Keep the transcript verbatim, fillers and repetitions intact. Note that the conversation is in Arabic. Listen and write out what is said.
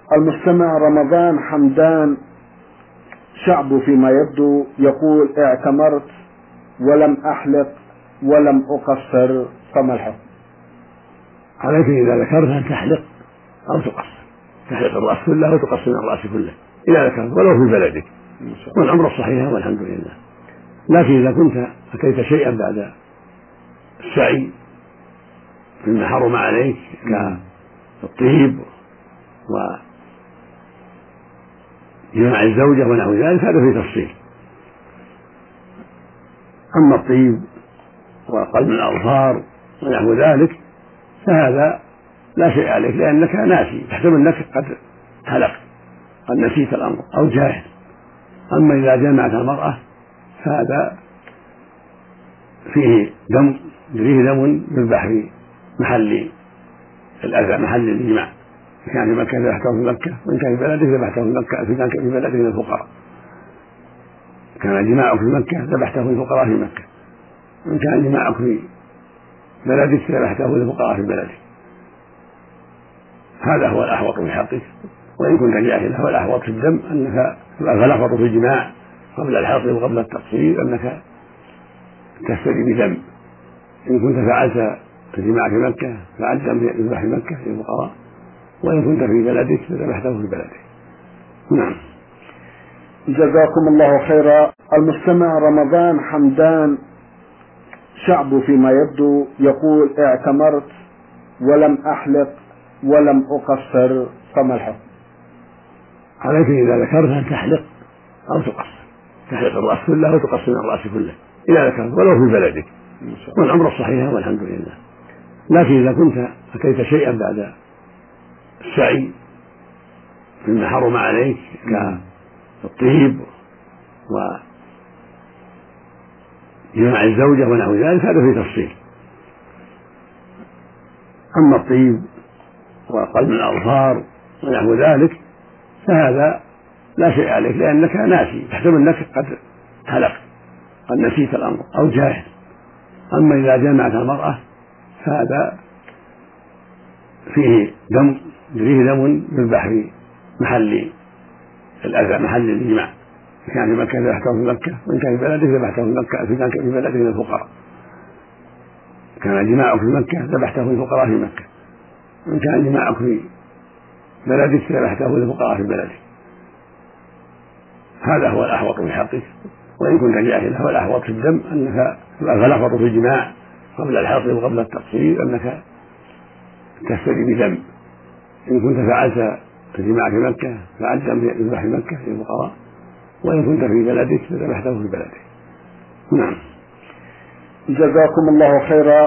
المستمع رمضان حمدان شعب فيما يبدو يقول: اعتمرت ولم أحلق ولم أقصر، فما الحكم؟ عليك إذا ذكرت أن تحلق أو تقصر، تحلق الرأس كله وتقصر الرأس كله إذا ذكرت ولو في بلدك، والعمرة الصحيحة والحمد لله. لكن إذا كنت أتيت شيئا بعد السعي مما حرم عليك كالطيب وجماع الزوجة ونحو ذلك هذا في تفصيل. أما الطيب وقلم الأظفار ونحو ذلك فهذا لا شيء عليك لأنك ناسي، تحسب أنك قد حلقت، قد نسيت الأمر أو جاهل. أما إذا جمعت المرأة فهذا فيه دم، فيه دم يذبح في محل الأذى، محل الجماع. إن كان في مكة ذبحته في مكة، وإن كان في بلدك ذبحته في مكة، في كان في بلدك للفقراء. كان جماعك في مكة ذبحته للفقراء في مكة، وإن كان جماعك في بلدك ذبحته للفقراء في بلدك. هذا هو الأحوط في حقك، وإن كنت جاهلا والأحوط في الدم أنك غلطت في الجماع قبل الحلق وقبل التقصير أنك تفتدي بدم. إن كنت فعلت الجماع في مكة فعلت يذبح في مكة للفقراء، وإن كنت في بلدك فذبحته في بلدك. نعم. جزاكم الله خيرا. المستمع رمضان حمدان شعب فيما يبدو يقول: اعتمرت ولم أحلق ولم أقصر، فما الحكم؟ عليك إذا ذكرت أن تحلق أو تقصر، تحلق الرأس كله وتقصر الرأس كله إذا ذكرت ولو في بلدك، والعمرة الصحيحة والحمد لله. لكن إذا كنت أتيت شيئا بعد السعي مما حرم عليك كالطيب وجماع الزوجة ونحو ذلك هذا في تفصيل. أما الطيب وقلم الأظفار ونحو ذلك فهذا لا شيء عليك لأنك ناسي، تحسب أنك قد حلقت، قد نسيت الأمر أو جاهل. أما إذا جمعت المرأة فهذا فيه دم، فيه دم يذبح في محل الأذى، محل الجماع. إن كان في مكة ذبحته في مكة، وإن كان في بلدك ذبحته في مكة، في كان في بلدك للفقراء. كان جماعك في مكة ذبحته للفقراء في مكة، وإن كان جماعك في بلدك ذبحته للفقراء في بلدك. هذا هو الأحوط في حقك، وإن كنت جاهلا والأحوط في الدم أنك غلطت في الجماع قبل الحلق وقبل التقصير أنك تفتدي بدم. إن كنت فعلت الجماع في مكة فعلت يذبح في مكة للفقراء، وإن كنت في بلدك فذبحته في بلدك. نعم. جزاكم الله خيرا.